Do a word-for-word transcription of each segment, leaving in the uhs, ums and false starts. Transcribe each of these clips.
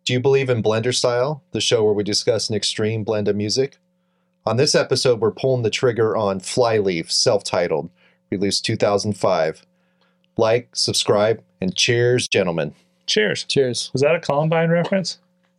Do you believe in Blender Style, the show where we discuss an extreme blend of music? On this episode, we're pulling the trigger on Flyleaf, self-titled, released two thousand five. Like, subscribe, and cheers, gentlemen. Cheers. Cheers. Was that a Columbine reference?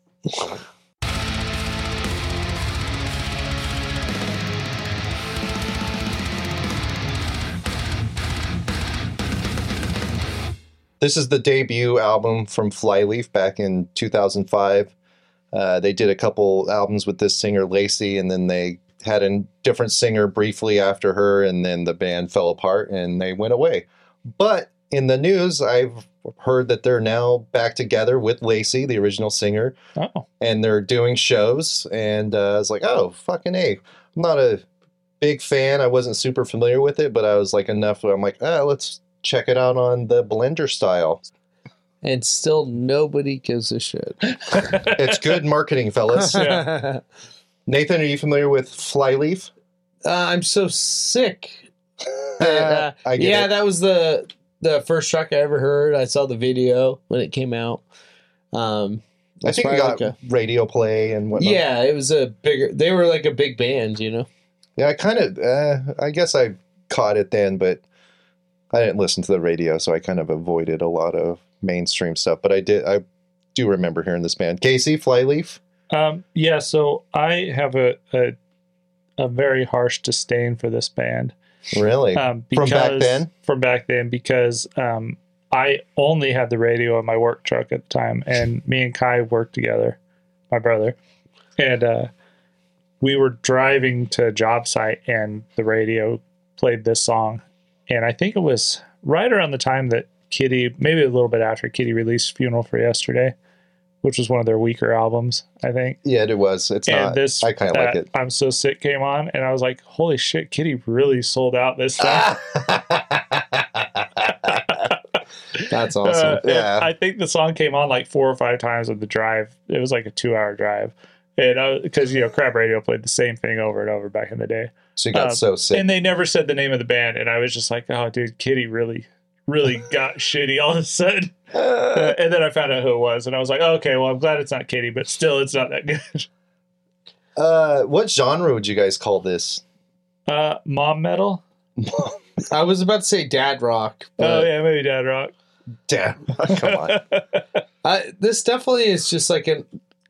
This is the debut album from Flyleaf back in two thousand five. Uh, they did a couple albums with this singer, Lacey, and then they had a different singer briefly after her, and then the band fell apart and they went away. But in the news, I've heard that they're now back together with Lacey, the original singer, Oh. and they're doing shows. And uh, I was like, oh, fucking A. I'm not a big fan. I wasn't super familiar with it, but I was like enough where I'm like, ah, let's check it out on the Blender Style. And still nobody gives a shit. It's good marketing, fellas. uh, Nathan, are you familiar with Flyleaf? I'm so sick. Uh, I get yeah, it. that was the the first track I ever heard. I saw the video when it came out. Um, I think it got like a, radio play and whatnot. yeah, it was a bigger. They were like a big band, you know. Yeah, I kind of, uh, I guess I caught it then, but I didn't listen to the radio, so I kind of avoided a lot of mainstream stuff. But I did, I do remember hearing this band. Casey, Flyleaf? Um, yeah, so I have a, a a very harsh disdain for this band. Really? Um, From back then? From back then, because um, I only had the radio in my work truck at the time, and me and Kai worked together, my brother, and uh, we were driving to a job site, and the radio played this song, and I think it was right around the time that Kitty, maybe a little bit after Kitty released Funeral for Yesterday, which was one of their weaker albums, I think. Yeah, it was. It's And not. this, I kind of like that it. I'm So Sick came on, and I was like, holy shit, Kitty really sold out this time. That's awesome. Uh, and Yeah. I think the song came on like four or five times on the drive. It was like a two hour drive. And because, you know, Crab Radio played the same thing over and over back in the day. She got Um, so sick. And they never said the name of the band. And I was just like, oh, dude, Kitty really, really got shitty all of a sudden. Uh, and then I found out who it was. And I was like, oh, okay, well, I'm glad it's not Kitty, but still, it's not that good. Uh, what genre would you guys call this? Uh, Mom Metal? I was about to say dad rock. Oh, But yeah, maybe Dad Rock. Damn. Come on. I, this definitely is just like an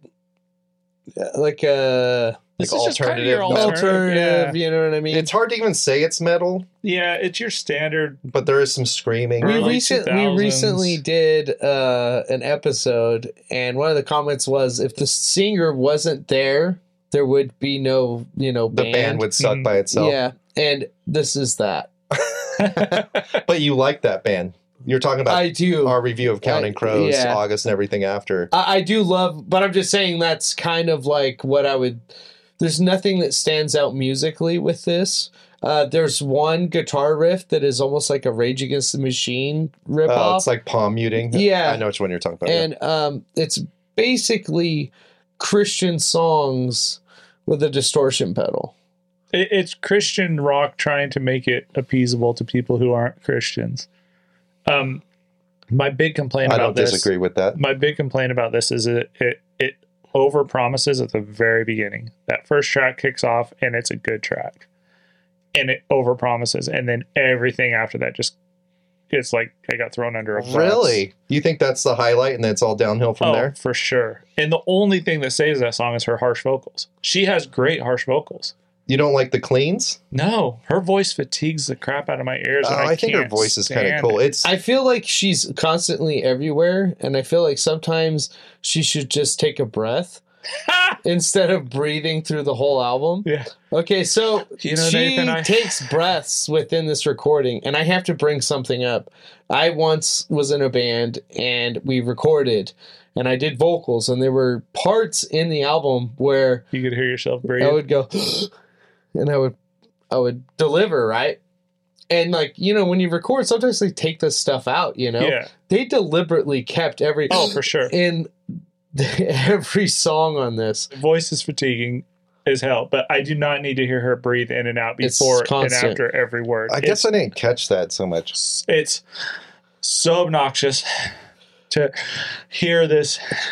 like a This Like is just kind of your alternative alternative. alternative. Yeah. You know what I mean? It's hard to even say it's metal, yeah, it's your standard. but there is some screaming. we early recent, we two thousands. recently did uh, an episode, and one of the comments was, if the singer wasn't there, there would be no, you know, The band. band would suck Mhm. by itself. Yeah, and this is that. But you like that band. You're talking about I do. our review of Counting I- Crows, yeah. August and everything after. I, I do love, but I'm just saying that's kind of like what I would. There's nothing that stands out musically with this. Uh, there's one guitar riff that is almost like a Rage Against the Machine riff Oh, off. it's like palm muting. Yeah. I know which one you're talking about. And um, it's basically Christian songs with a distortion pedal. It, it's Christian rock trying to make it appeasable to people who aren't Christians. Um, my big complaint I about don't this. disagree with that. My big complaint about this is it it it over promises at the very beginning. That first track kicks off and it's a good track, and it over promises, and then everything after that just it's like I got thrown under a bus. Really? You think that's the highlight and then it's all downhill from Oh, there? for sure. And the only thing that saves that song is her harsh vocals. She has great harsh vocals. You don't like the cleans? No, her voice fatigues the crap out of my ears. Oh, and I, I think her can't voice is kind of stand cool. it. It's I feel like she's constantly everywhere, and I feel like sometimes she should just take a breath instead of breathing through the whole album. Yeah. Okay, so You know, she Nathan, I- takes breaths within this recording, and I have to bring something up. I once was in a band, and we recorded, and I did vocals, and there were parts in the album where You could hear yourself I breathe. would go, and I would, I would deliver, right? And like, you know, when you record, sometimes they take this stuff out, you know? Yeah. They deliberately kept every Oh, for sure. in every song on this. Voice is fatiguing as hell, but I do not need to hear her breathe in and out It's before and constant. after every word. I guess it's, I didn't catch that so much. it's so obnoxious to hear this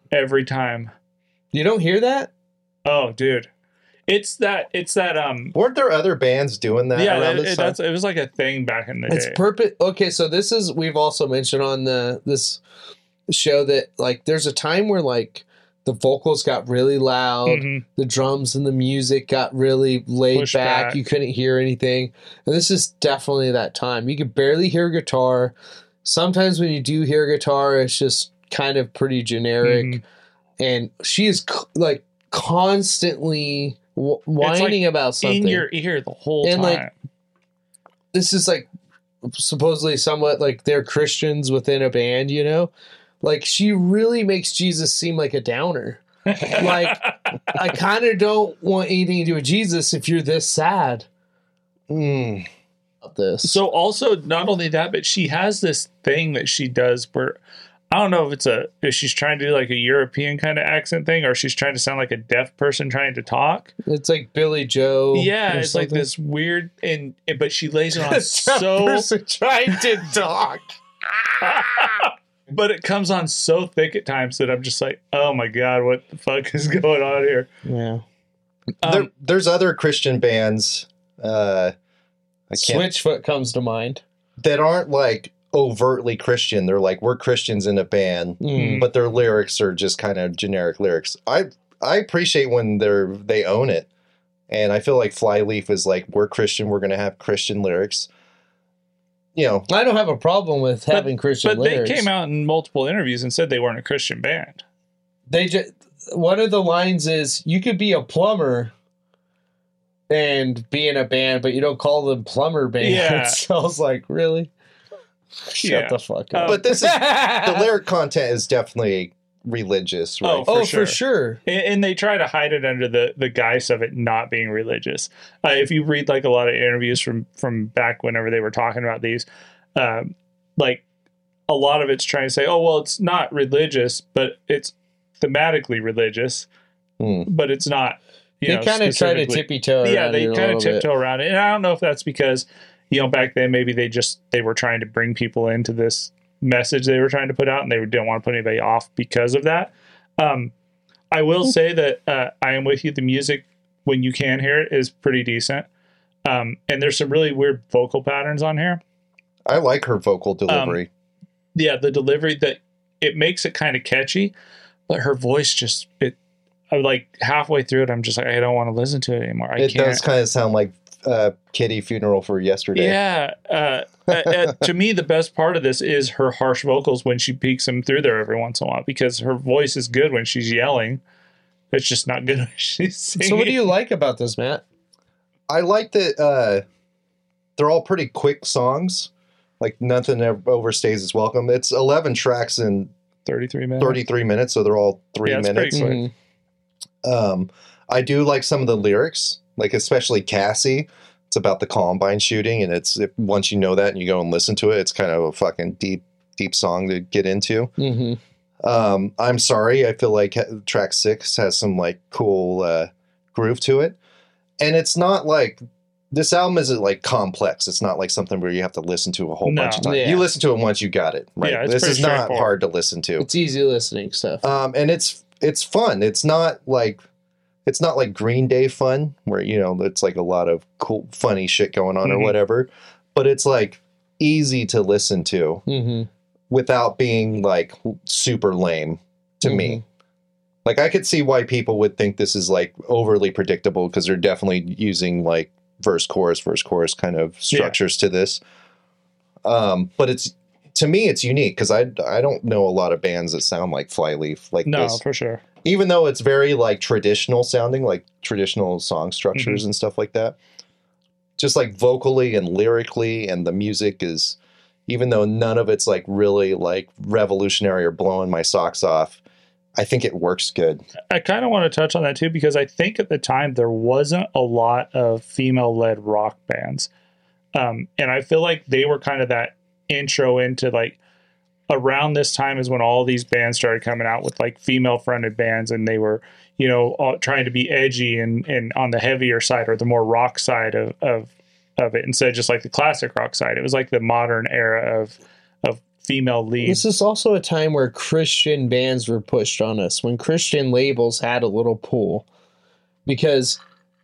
every time. You don't hear that? Oh, dude. It's that, it's that, um, Weren't there other bands doing that yeah, around it, this it, time? that's, it was like a thing back in the It's day. perfect. Okay, so this is, we've also mentioned on the this show that like there's a time where like the vocals got really loud, Mhm. the drums and the music got really laid Pushed back. back. You couldn't hear anything. And this is definitely that time. You could barely hear guitar. Sometimes when you do hear guitar, it's just kind of pretty generic. Mhm. And she is c- like constantly w- whining about something. In your ear the whole And, time. like, this is like supposedly somewhat like they're Christians within a band, you know? Like she really makes Jesus seem like a downer. Like I kind of don't want anything to do with Jesus if you're this sad Mm. about this. So also not only that, but she has this thing that she does where I don't know if it's a if she's trying to do like a European kind of accent thing or she's trying to sound like a deaf person trying to talk. It's like Billy Joe. Yeah, or it's like something. this weird and but she lays it on Tough so person trying to talk. but it comes on so thick at times that I'm just like, oh my god, what the fuck is going on here? Yeah. Um, there, there's other Christian bands uh, I can't, Switchfoot comes to mind. that aren't like overtly Christian. They're like, we're Christians in a band, Mm. but their lyrics are just kind of generic lyrics. I I appreciate when they're they own it, and I feel like Flyleaf is like, we're Christian, we're gonna have Christian lyrics. You know, I don't have a problem with But- having Christian but lyrics. they came out in multiple interviews and said they weren't a Christian band. They just one of the lines is you could be a plumber and be in a band, but you don't call them plumber bands. Yeah. So I was like, really? Shut Yeah. the fuck Uh, up. but this is the lyric content is definitely religious, right? Oh, for oh, sure. for sure. And, and they try to hide it under the the guise of it not being religious. Uh, if you read like a lot of interviews from from back whenever they were talking about these, um, like a lot of it's trying to say, oh well, it's not religious, but it's thematically religious, Hmm. but it's not. You They know, kind of try to specifically- tippy toe. Yeah, they kind of tiptoe around it, and I don't know if that's because you know back then maybe they just they were trying to bring people into this message they were trying to put out, and they didn't want to put anybody off because of that. Um, I will say that uh, I Am With You, the music when you can hear it is pretty decent, um, and there's some really weird vocal patterns on here. I like her vocal delivery. Yeah, the delivery that it makes it kind of catchy, but her voice just it. I like halfway through it, I'm just like I don't want to listen to it anymore. I it can't. does kind of sound like uh, Kitty Funeral for Yesterday. Yeah. Uh, uh, uh, to me, the best part of this is her harsh vocals when she peeks them through there every once in a while because her voice is good when she's yelling. It's just not good when she's singing. So what do you like about this, Matt? I like that uh, they're all pretty quick songs. Like nothing ever overstays its welcome. It's eleven tracks in thirty-three minutes. thirty-three minutes, so they're all three Yeah, it's minutes. pretty quick. Mhm. Um, I do like some of the lyrics, like especially Cassie. It's about the Columbine shooting, and it's if, once you know that and you go and listen to it, it's kind of a fucking deep, deep song to get into. Mhm. Um, I'm sorry, I feel like ha- track six has some like cool uh, groove to it, and it's not like this album isn't like complex. It's not like something where you have to listen to a whole No. bunch of times. Yeah. You listen to it once, you got it. Right. Yeah, it's this pretty is not straightforward. hard to listen to. It's easy listening stuff. Um, and it's it's fun. It's not like it's not like Green Day fun, where you know it's like a lot of cool, funny shit going on or Mhm. whatever. But it's like easy to listen to Mm-hmm. without being like super lame to Mm-hmm. me. Like I could see why people would think this is like overly predictable because they're definitely using like verse chorus verse chorus kind of structures to this. Um, but it's to me it's unique because I I don't know a lot of bands that sound like Flyleaf like No, this. for sure. Even though it's very like traditional sounding, like traditional song structures and stuff like that. Just like vocally and lyrically, and the music is, even though none of it's like really like revolutionary or blowing my socks off, I think it works good. I kind of want to touch on that too because I think at the time there wasn't a lot of female-led rock bands, um, and I feel like they were kind of that intro into like around this time is when all these bands started coming out with like female-fronted bands, and they were you know all, trying to be edgy and and on the heavier side or the more rock side of of of it instead of just like the classic rock side. It was like the modern era of of female lead. This is also a time where Christian bands were pushed on us, when Christian labels had a little pull, because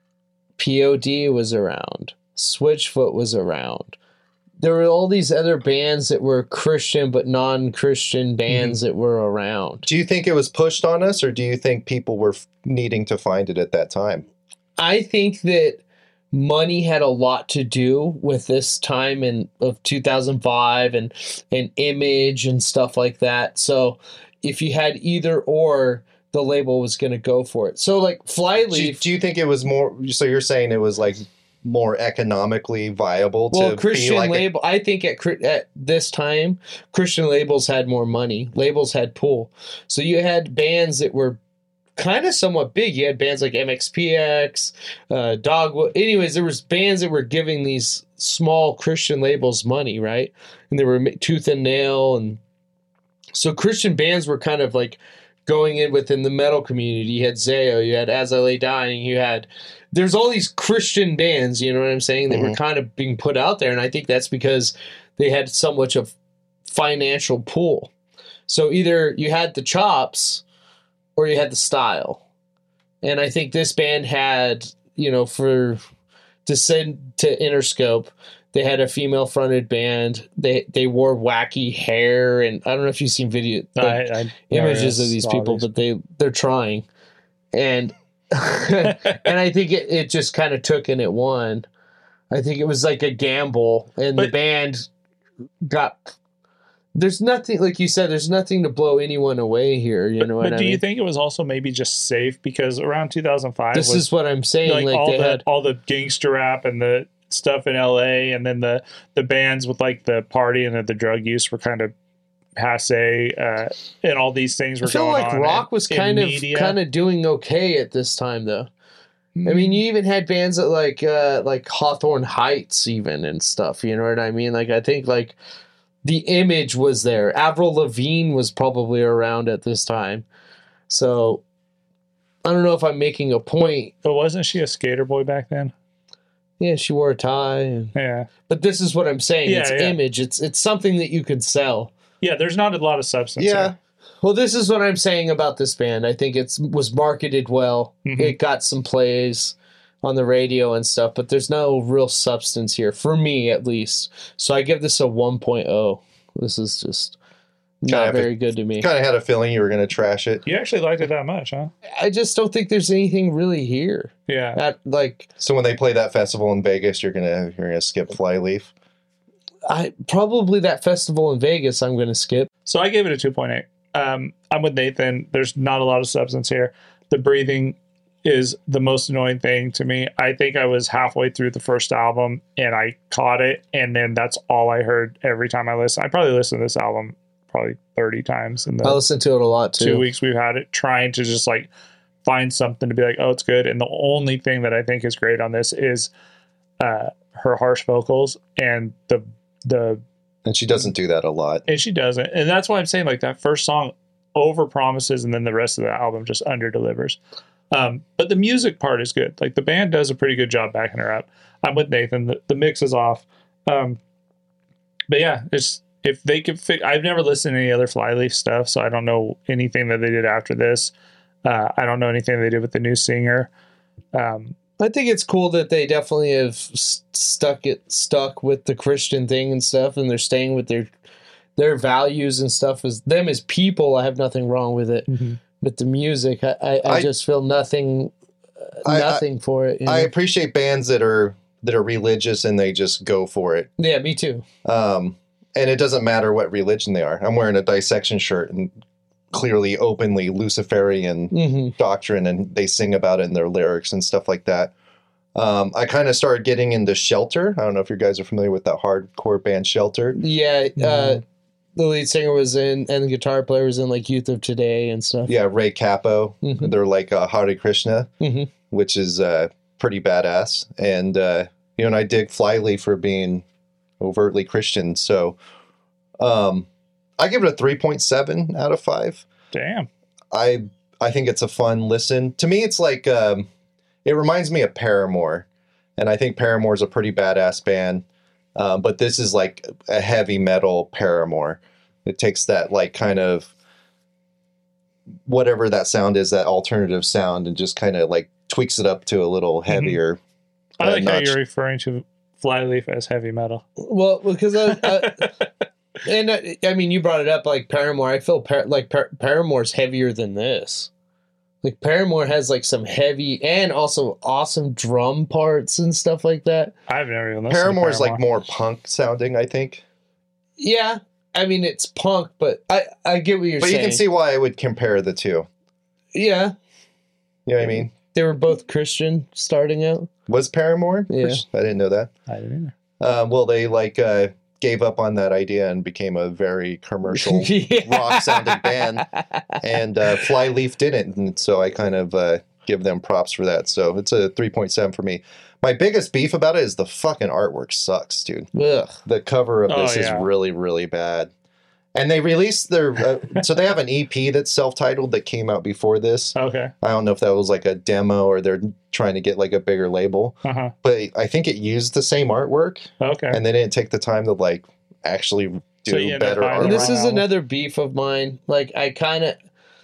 P O D was around, Switchfoot was around. There were all these other bands that were Christian but non-Christian bands mm-hmm. that were around. Do you think it was pushed on us, or do you think people were f- needing to find it at that time? I think that money had a lot to do with this time in of two thousand five and and image and stuff like that. So if you had either or, the label was going to go for it. So like Flyleaf. Do you, do you think it was more? So you're saying it was like more economically viable well, to Christian be like label. A, I think at at this time, Christian labels had more money. Labels had pull. So you had bands that were kind of somewhat big. You had bands like M X P X, uh, Dogwood. Anyways, there was bands that were giving these small Christian labels money, right? And they were Tooth and Nail, and so Christian bands were kind of like going in within the metal community. You had Zao, you had As I Lay Dying, you had there's all these Christian bands, you know what I'm saying, that mm-hmm. were kind of being put out there, and I think that's because they had so much of financial pull. So either you had the chops or you had the style. And I think this band had, you know, for to send to Interscope, they had a female fronted band. They they wore wacky hair, and I don't know if you've seen video like, I, I, images of these people, these. but they they're trying. And and I think it, it just kind of took and it won. I think it was like a gamble, and but, the band got. There's nothing, like you said, there's nothing to blow anyone away here. You but, know what but I do mean? you think it was also maybe just safe because around two thousand five, this was, is what I'm saying. Like, like all they the had all the gangster rap and the stuff in L A, and then the the bands with like the party and the, the drug use were kind of passe, uh, and all these things were I feel going like on. rock in, was kind of media. kind of doing okay at this time, though. I mean, you even had bands that like uh, like Hawthorne Heights, even and stuff. You know what I mean? Like I think like the image was there. Avril Lavigne was probably around at this time, so I don't know if I'm making a point. But wasn't she a skater boy back then? Yeah, she wore a tie. And, yeah, but this is what I'm saying. Yeah, it's yeah. image. It's it's something that you could sell. Yeah, there's not a lot of substance. Yeah. Here. Well, this is what I'm saying about this band. I think it was marketed well. Mm-hmm. It got some plays on the radio and stuff, but there's no real substance here, for me at least. So I give this a one point oh. This is just not very a, good to me. Kind of had a feeling you were going to trash it. You actually liked it that much, huh? I just don't think there's anything really here. Yeah. At, like, so when they play that festival in Vegas, you're gonna you're gonna skip Flyleaf. I probably that festival in Vegas I'm going to skip. So I gave it a two point eight. Um, I'm with Nathan. There's not a lot of substance here. The breathing is the most annoying thing to me. I think I was halfway through the first album and I caught it, and then that's all I heard every time I listened. I probably listened to this album probably thirty times in the I listened to it a lot too. Two weeks we've had it, trying to just like find something to be like, oh, it's good. And the only thing that I think is great on this is uh, her harsh vocals and the the and she doesn't do that a lot. And she doesn't. And that's why I'm saying like that first song over promises and then the rest of the album just under delivers. Um, but the music part is good. Like the band does a pretty good job backing her up. I'm with Nathan. The, the mix is off. Um, but yeah, it's if they could fit, I've never listened to any other Flyleaf stuff, so I don't know anything that they did after this. Uh, I don't know anything they did with the new singer. Um, I think it's cool that they definitely have stuck it stuck with the Christian thing and stuff, and they're staying with their their values and stuff. As them as people, I have nothing wrong with it. Mm-hmm. But the music, I, I, I, I just feel nothing, uh, I, nothing I, for it. You know? I appreciate bands that are that are religious and they just go for it. Yeah, me too. Um, and it doesn't matter what religion they are. I'm wearing a Dissection shirt and clearly openly Luciferian mm-hmm. doctrine, and they sing about it in their lyrics and stuff like that. Um, I kind of started getting into Shelter. I don't know if you guys are familiar with that hardcore band Shelter. Yeah, uh, mm-hmm. the lead singer was in, and the guitar player was in like Youth of Today and stuff. Yeah, Ray Capo. Mm-hmm. They're like uh, Hare Krishna, mm-hmm. which is uh, pretty badass. And uh, you know, and I dig Flyleaf for being overtly Christian. So, um, I give it a three point seven out of five. Damn. I I think it's a fun listen. To me, it's like um, it reminds me of Paramore, and I think Paramore is a pretty badass band. Um, but this is like a heavy metal Paramore. It takes that like kind of whatever that sound is, that alternative sound, and just kind of like tweaks it up to a little heavier. I uh, like how notch. you're referring to Flyleaf as heavy metal. Well, because I, I and I, I mean, you brought it up like Paramore. I feel par- like par- Paramore's heavier than this. Like Paramore has like some heavy and also awesome drum parts and stuff like that. I've never even listened Paramore's to Paramore. like more punk sounding, I think. Yeah, I mean it's punk, but I I get what you're But saying. you can see why I would compare the two. Yeah, You know what I mean? they were both Christian starting out. Was Paramore? Yeah. I didn't know that. I didn't Um, well, they like uh, gave up on that idea and became a very commercial rock sounding band. And uh, Flyleaf didn't, and so I kind of uh, give them props for that. So it's a three point seven for me. My biggest beef about it is the fucking artwork sucks, dude. Ugh. The cover of Oh, this yeah. is really, really bad. And they released their, uh, so they have an E P that's self-titled that came out before this. Okay. I don't know if that was like a demo or they're trying to get like a bigger label, Uh huh. but I think it used the same artwork, Okay. and they didn't take the time to like actually do So you end up better buying artwork. And this is Wow. another beef of mine. Like I kind of,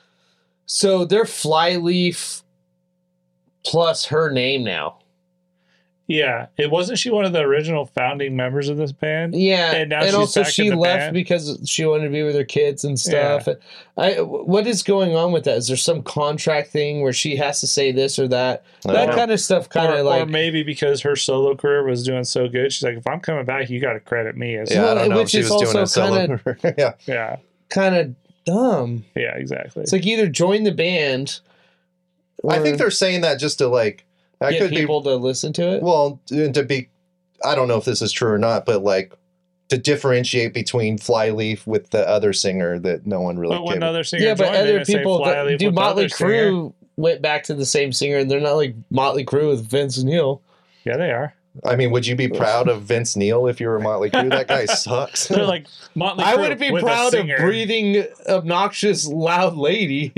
so they're Flyleaf plus her name now. Yeah. It wasn't she one of the original founding members of this band? Yeah, And now and she's also back she in the left band? because she wanted to be with her kids and stuff. And I, what is going on with that? Is there some contract thing where she has to say this or that? I That don't kind of stuff, kind or, of like or maybe because her solo career was doing so good, she's like, if I'm coming back, you got to credit me as Yeah, I Well, don't know if which she is was doing a also solo. yeah, yeah, kind of dumb. yeah, exactly. It's like either join the band. I or think they're saying that just to like. I get could be people to listen to it. well to to be. I don't know if this is true or not, but like to differentiate between Flyleaf with the other singer that no one really. but when gave- other singer Yeah, but joined, they other didn't say people, Flyleaf do with the Motley other singer. Crue went back to the same singer, and they're not like Motley Crue with Vince Neil. Yeah, they are. I mean, would you be proud of Vince Neil if you were Motley Crue? That guy sucks. They're like Motley Crue. I would be with a proud of singer. breathing obnoxious loud lady.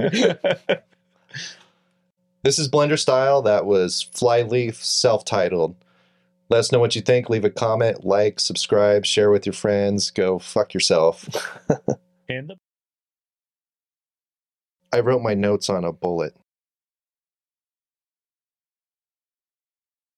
This is Blender Style. That was Flyleaf, self-titled. Let us know what you think. Leave a comment, like, subscribe, share with your friends. Go fuck yourself. In the I wrote my notes on a bullet.